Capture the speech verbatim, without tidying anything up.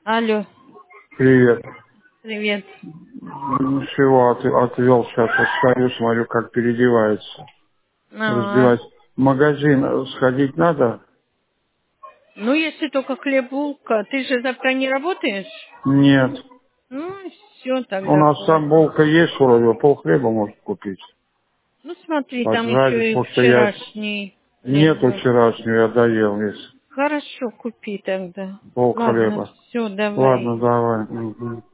Алло, Привет. привет. Ничего, от, отвел сейчас, стою, смотрю, как переодевается. Ага. Раздеваюсь. В магазин э, сходить надо? Ну, если только хлеб, булка. Ты же завтра не работаешь? Нет. Ну, все У тогда. нас там булка есть вроде, полхлеба может купить. Ну, смотри, там Поджарить, еще и потому что я... вчерашний хлеб Нету был. вчерашнего, я доел весь. Хорошо, купи тогда. Ладно, Полхлеба. все, Ладно, давай. давай. Мгм.